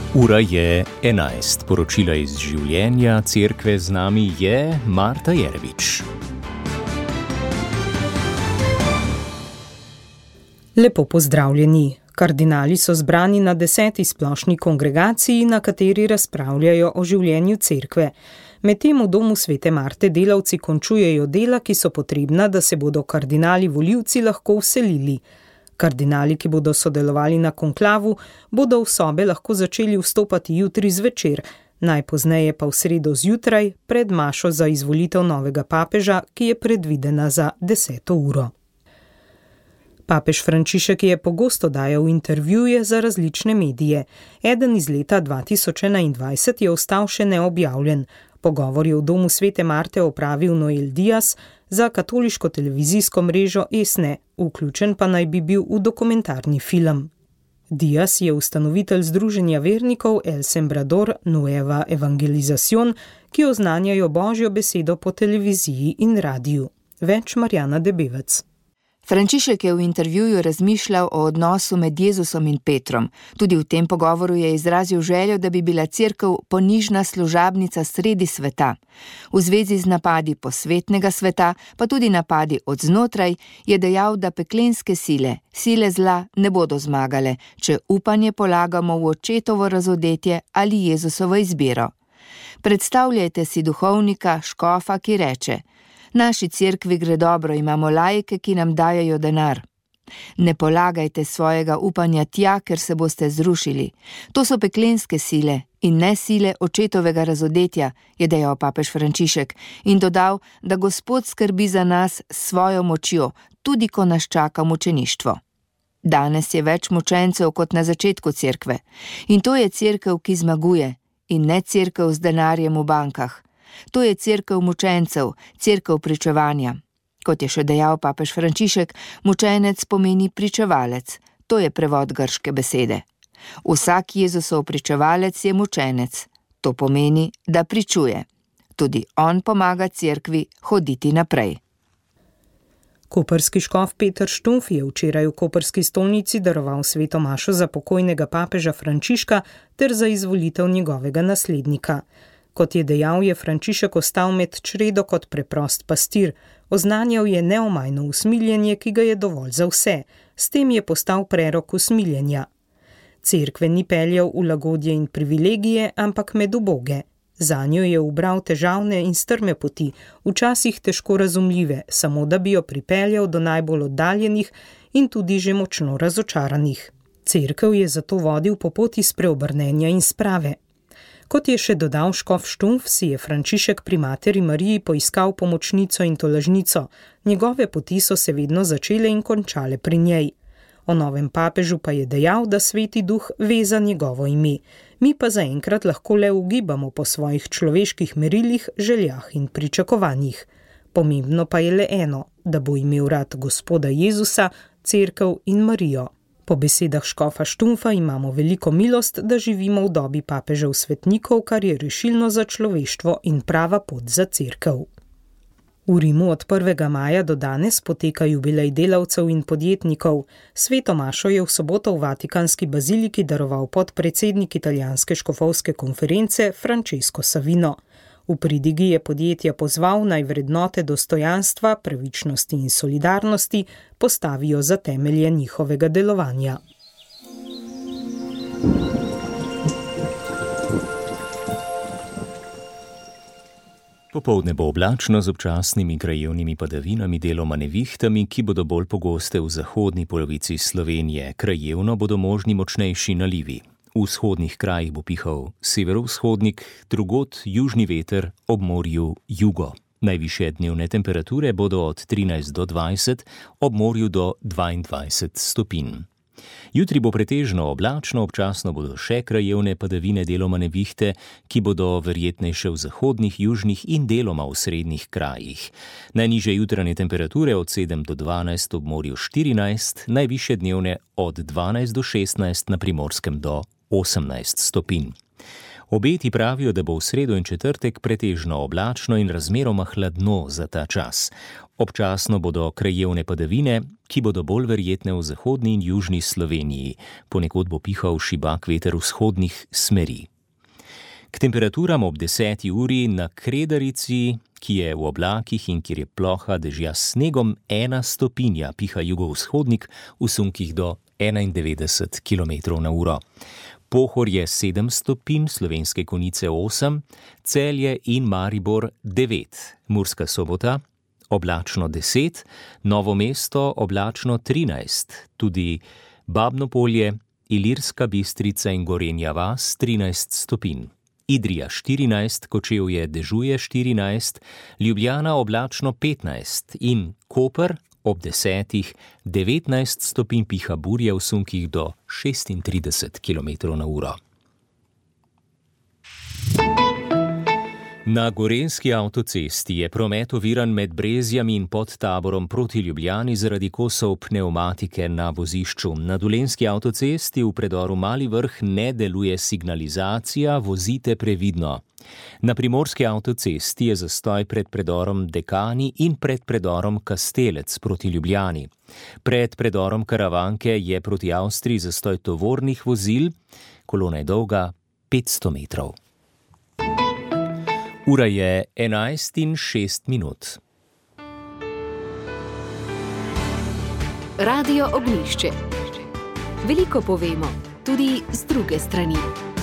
Ura je 11. Poročila iz življenja cerkve, z nami je Marta Jervič. Lepo pozdravljeni. Kardinali so zbrani na 10. splošni kongregaciji, na kateri razpravljajo o življenju cerkve. Medtem v domu Svete Marte delavci končujejo dela, ki so potrebna, da se bodo kardinali volivci lahko vselili. Kardinali, ki bodo sodelovali na konklavu, bodo v sobe lahko začeli vstopati jutri zvečer, najpozneje pa v sredo zjutraj pred mašo za izvolitev novega papeža, ki je predvidena za 10. uro. Papež Frančišek je pogosto dajal intervjuje za različne medije. Eden iz leta 2021 je ostal še neobjavljen. Pogovor je v domu Svete Marte opravil Noel Dias za katoliško televizijsko mrežo ESNE, vključen pa naj bi bil v dokumentarni film. Dias je ustanovitelj Združenja vernikov El Sembrador Nueva Evangelización, ki oznanjajo Božjo besedo po televiziji in radiju. Več Marjana Debevec. Frančišek je v intervjuju razmišljal o odnosu med Jezusom in Petrom. Tudi v tem pogovoru je izrazil željo, da bi bila cerkev ponižna služabnica sredi sveta. V zvezi z napadi posvetnega sveta, pa tudi napadi od znotraj, je dejal, da peklenske sile, sile zla, ne bodo zmagale, če upanje polagamo v očetovo razodetje ali Jezusovo izbiro. Predstavljajte si duhovnika, škofa, ki reče: naši cerkvi gre dobro, imamo laike, ki nam dajajo denar. Ne polagajte svojega upanja tja, ker se boste zrušili. To so peklenske sile in ne sile očetovega razodetja, je dejal papež Frančišek in dodal, da Gospod skrbi za nas s svojo močjo, tudi ko nas čaka mučeništvo. Danes je več mučencev kot na začetku cerkve in to je cerkev, ki zmaguje, in ne cerkev z denarjem v bankah. To je cerkev mučencev, cerkev pričevanja. Kot je še dejal papež Frančišek, mučenec pomeni pričevalec. To je prevod grške besede. Vsak Jezusov pričevalec je mučenec. To pomeni, da pričuje. Tudi on pomaga cerkvi hoditi naprej. Koprski škof Peter Štumpf je včeraj v koprski stolnici daroval sveto mašo za pokojnega papeža Frančiška ter za izvolitev njegovega naslednika. Kot je dejal, je Frančišek ostal med čredo kot preprost pastir. Oznanjal je neomajno usmiljenje, ki ga je dovolj za vse. S tem je postal prerok usmiljenja. Cerkve ni peljal v lagodje in privilegije, ampak med uboge. Zanjo je ubral težavne in strme poti, včasih težko razumljive, samo da bi jo pripeljal do najbolj oddaljenih in tudi že močno razočaranih. Cerkev je zato vodil po poti spreobrnenja in sprave. Kot je še dodal škof Štumpf, si je Frančišek pri materi Mariji poiskal pomočnico in tolažnico. Njegove poti so se vedno začele in končale pri njej. O novem papežu pa je dejal, da Sveti Duh ve za njegovo ime. Mi pa zaenkrat lahko le ugibamo po svojih človeških merilih, željah in pričakovanjih. Pomembno pa je le eno, da bo imel rad Gospoda Jezusa, cerkev in Marijo. Po besedah škofa Štumpfa imamo veliko milost, da živimo v dobi papežev svetnikov, kar je rešilno za človeštvo in prava pot za cerkev. V Rimu od 1. maja do danes poteka jubilej delavcev in podjetnikov. Sveto mašo je v soboto v Vatikanski baziliki daroval podpredsednik italijanske škofovske konference Francesco Savino. V pridigi je podjetja pozval, naj vrednote dostojanstva, pravičnosti in solidarnosti postavijo za temelje njihovega delovanja. Popoldne bo oblačno z občasnimi krajevnimi padavinami, deloma nevihtami, ki bodo bolj pogoste v zahodni polovici Slovenije. Krajevno bodo možni močnejši nalivi. V vzhodnih krajih bo pihal severovzhodnik, drugod južni veter, ob morju jugo. Najvišje dnevne temperature bodo od 13 do 20, ob morju do 22 stopinj. Jutri bo pretežno oblačno, občasno bodo še krajevne padavine, deloma nevihte, ki bodo verjetnejše v zahodnih, južnih in deloma v srednjih krajih. Najnižje jutranje temperature od 7 do 12, ob morju 14, najvišje dnevne od 12 do 16, na Primorskem do 18 stopinj. Obeti pravijo, da bo v sredo in četrtek pretežno oblačno in razmeroma hladno za ta čas. Občasno bodo krajevne padavine, ki bodo bolj verjetne v zahodni in južni Sloveniji. Ponekod bo pihal šibak veter vzhodnih smeri. K temperaturam ob 10. uri na Kredarici, ki je v oblakih in kjer je ploha dežja s snegom, 1 stopinja, piha jugovzhodnik v sunkih do 91 km/h. Pohorje 7 stopinj, Slovenske Konjice 8, Celje in Maribor 9, Murska Sobota oblačno 10, Novo mesto oblačno 13, tudi Babno Polje, Ilirska Bistrica in Gorenja vas 13 stopinj. Idrija 14, Kočevje dežuje 14, Ljubljana oblačno 15 in Koper ob 10, 19 stopinj, piha burja v sunkih do 36 km/h. Na gorenjski avtocesti je promet oviran med Brezjami in Podtaborom proti Ljubljani zaradi kosov pnevmatike na vozišču. Na dolenjski avtocesti v predoru Mali Vrh ne deluje signalizacija, vozite previdno. Na primorski avtocesti je zastoj pred predorom Dekani in pred predorom Kastelec proti Ljubljani. Pred predorom Karavanke je proti Avstriji zastoj tovornih vozil, kolona je dolga 500 metrov. Ura je 11:06. Radio Ognjišče. Veliko povemo, tudi z druge strani.